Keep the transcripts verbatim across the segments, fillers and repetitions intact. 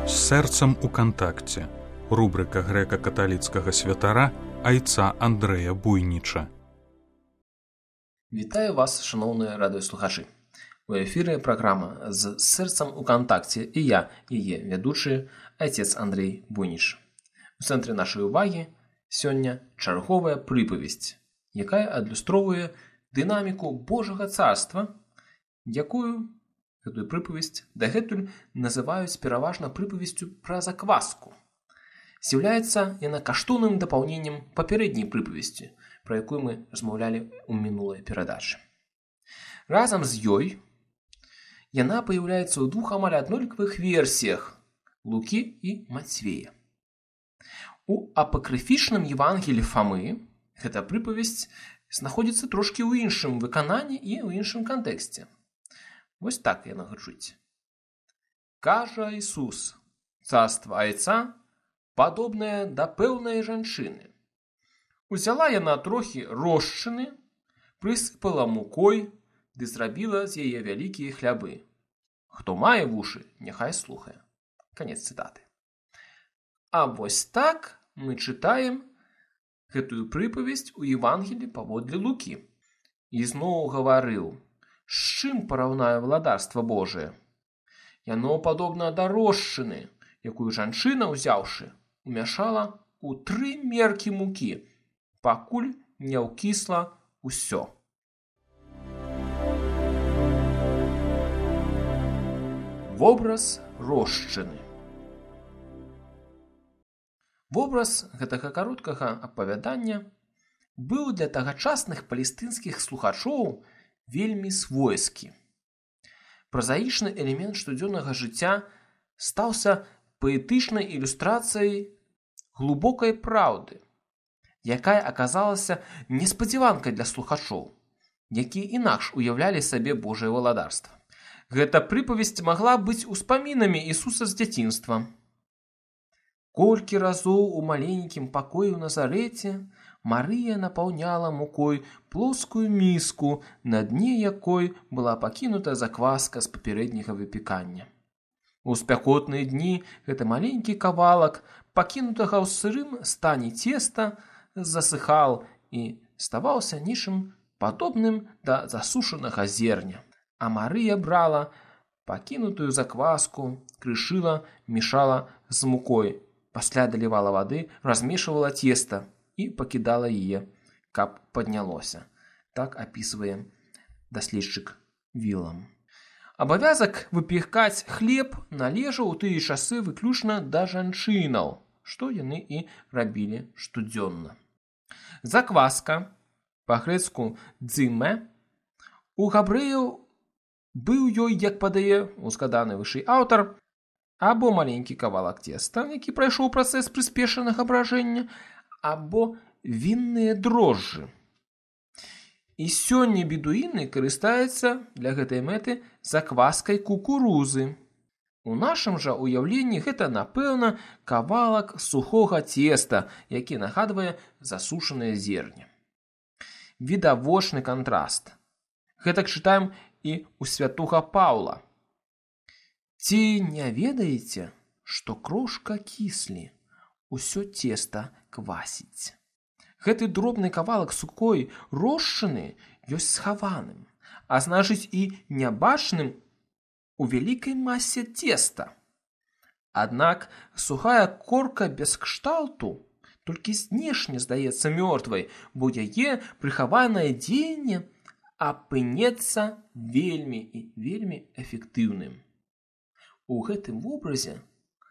З сэрцам у кантакце. Рубрика грэка-каталіцкага святара айца Андрэя Буйніча. Вітаю вас, шановні радыёслухачы. У эфіры праграма «З сэрцам у кантакце» і я, яе вядучы, айцец Андрэй Буйніч. У цэнтры нашай увагі сёння чарговая прыпавесць, якая адлюстроўвае дынаміку Божага царства, якую гэтую прыпавесць дагэтуль называюць пераважна прыпавесцю пра закваску. З'яўляецца яна каштоўным дапаўненнем папярэдняй прыпавесці, пра якую мы размаўлялі ў мінулай перадачы. Разам з ёй яна паяўляецца ў двух амаль аднолькавых версіях Лукі і Мацвея. У апакрыфічным Евангелі Фамы гэта прыпавесць знаходзіцца трошкі ў іншым выкананні і ў іншым кантэксце. Вось так яна гучыць. Кажа Ісус, царства айца падобнае да пэўнай жанчыны. Узяла яна трохі рошчыны, прысыпала мукой, ды зрабіла з яе вялікія хлябы. Хто мае вушы, няхай слухае. Канец цытаты. А вось так мы чытаем гэтую прыпавесць у Евангелі паводле Лукі. І зноў гаварыў, з чым параўнаю валадарства Божае? Яно падобна да рошчыны, якую жанчына, узяўшы, умяшала ў тры меркі мукі, пакуль не ўкісла ўсё. Вобраз рошчыны. Вобраз гэтага кароткага апавядання быў для тагачасных палестынскіх слухачоў вельмі свойскі. Празаічны элемент штодзённага жыцця стаўся паэтычнай ілюстрацыяй глыбокай праўды, якая аказалася неспадзяванкай для слухачоў, якія інакш уяўлялі сабе Божае валадарства. Гэта прыпавесць магла быць успамінамі Ісуса з дзяцінства. Колькі разоў у маленькім пакоі ў Назарэце Марыя напаўняла мукой плоскую міску, на дне якой была пакінута закваска з папярэдняга выпікання. У спякотныя дні гэты маленькі кавалак пакінутага ў сырым стане цеста засыхаў і ставаўся нечым падобным да засушанага зерня. А Марыя брала пакінутую закваску, крышыла, мешала з мукой, пасля далівала вады, размешвала цеста і пакідала яе, каб паднялося. Так апісвае даследчык Вілам. Абавязак выпекаць хлеб належаў у тыя часы выключна да жанчынаў, што яны і рабілі штодзённа. Закваска, па-грэцку дзыме, у габрэяў быў ёй, як падае узгаданы вышэй аўтар, або маленькі кавалак цеста, які прайшоў працэс прыспешанага бражэння, або вінныя дрожжы. І сёння бедуіны карыстаюцца для гэтай мэты закваскай кукурузы. У нашым жа уяўленні гэта, напэўна, кавалак сухога цеста, які нагадвае засушанае зерне. Відавочны кантраст. Гэтак чытаем і ў святога Паўла. Ці не ведаеце, што крошка кіслі, усё цеста квасіць? Гэты дробны кавалак сухой рошчыны ёсць схаваным, а значыць і нябачным у вялікай масе цеста. Аднак сухая корка без кшталту толькі знешне здаецца мёртвай, бо яе прыхаванае дзеянне апынецца вельмі і вельмі эфектыўным. У гэтым вобразе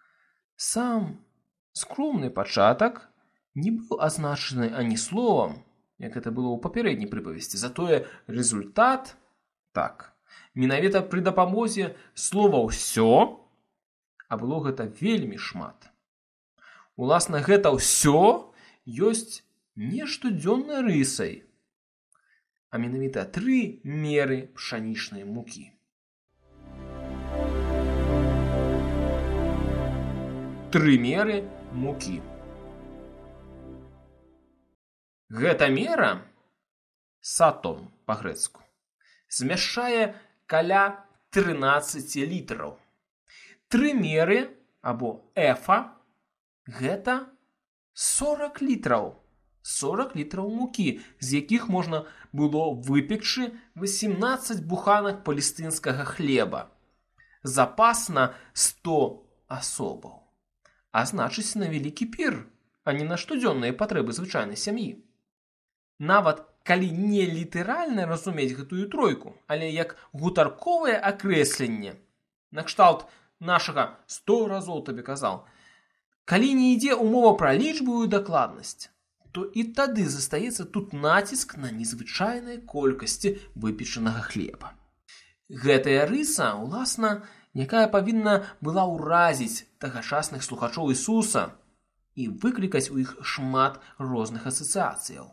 сам скромны пачатак не быў азначаны ані словам, як гэта было ў папярэдняй прыпавесці, затое результат так. Менавіта пры дапамозе слова «ўсё», а было гэта вельмі шмат. Уласна, гэта ўсё ёсць не штодзённай рысай, а менавіта тры меры пшанічнай мукі. Тры меры мукі. Гэта мера, сатон па-грэцку, змяшчае каля трынаццаць літраў. Тры меры або эфа гэта сорак літраў. сорак літраў мукі, з якіх можна было выпекчы васемнаццаць буханак палестынскага хлеба. Запас на сто асобаў. А значыць, на вялікі пір, а не на штодзённыя патрэбы звычайнай сям'і. Нават калі не літаральна разумець гэтую тройку, але як гутарковае акрэсленне, накшталт нашага сто разоў табе казаў, калі не ідзе умова пра лічбавую дакладнасць, то і тады застаецца тут націск на незвычайнай колькасці выпечанага хлеба. Гэтая рыса, уласна, якая павінна была ўразіць тагачасных слухачоў Ісуса і выклікаць у іх шмат розных асацыяцыяў.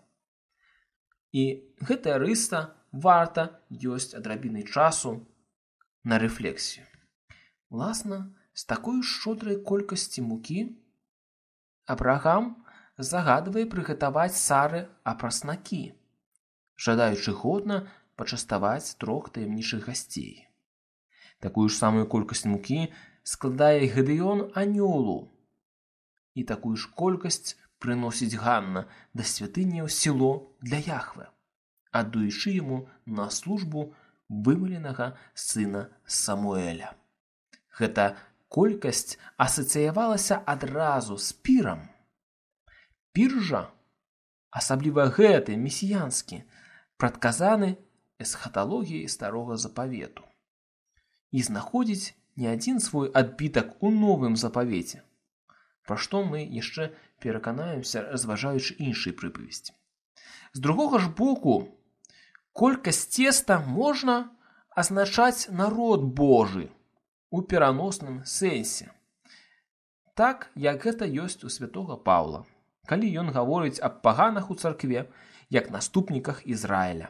І гэтая рыса варта ёсць адрабіны часу на рэфлексію. Уласна, з такой шчодрай колькасці мукі Абрагам загадвае прыгатаваць Сары апраснакі, жадаючы годна пачаставаць трох таямнічых гасцей. Такую ж самую колькасць мукі складае Гедеон анёлу, і такую ж колькасць прыносіць Ганна да святыні ў село для Яхве, аддаючы яму на службу вымаленага сына Самуэля. Гэта колькасць асацыявалася адразу з пірам. Пір жа, асабліва гэты месіянскі, прадказаны эсхаталогіяй старога запавету і знаходзіць не адзін свой адбітак у новым запавеце, пра што мы яшчэ пераканаемся, разважаючы іншыя прыпавесці. З другога ж боку, колькасць цеста можна азначаць народ Божы у пераносным сэнсе, так, як гэта ёсць у святога Паўла, калі ён гаворыць аб паганах у царкве, як наступніках Ізраіля.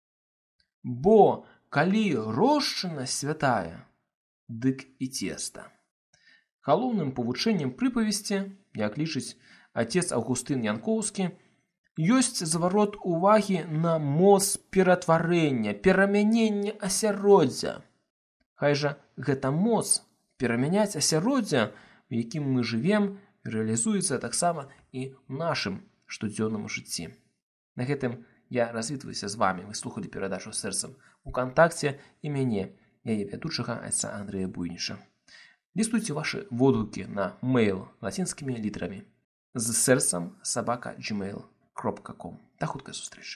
Бо калі рошчына святая, дык і цеста. Галоўным павучэннем прыпавесці, як лічыць отец Аўгустын Янкоўскі, ёсць зварот увагі на моц ператварэння, перамянення асяроддзя. Хай жа гэта моц перамяняць асяроддзя, у якім мы жывем, рэалізуецца таксама і ў нашым штодзённым жыцці. На гэтым я развітваюся з вамі. Вы слухалі перадачу «Сэрцам у кантакце» і мяне, яе вядучага айца Андрэя Буйніша. Лістуйце вашы водгукі на мэйл лацінскімі літарамі з сэрцам сабака джимейл кропка ком. Да хуткай сустрэчы.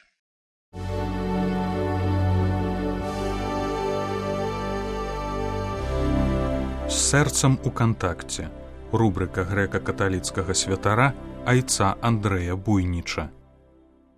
З сэрцам у кантакце. Рубрика грэка-каталіцкага святара айца Андрэя Буйніча.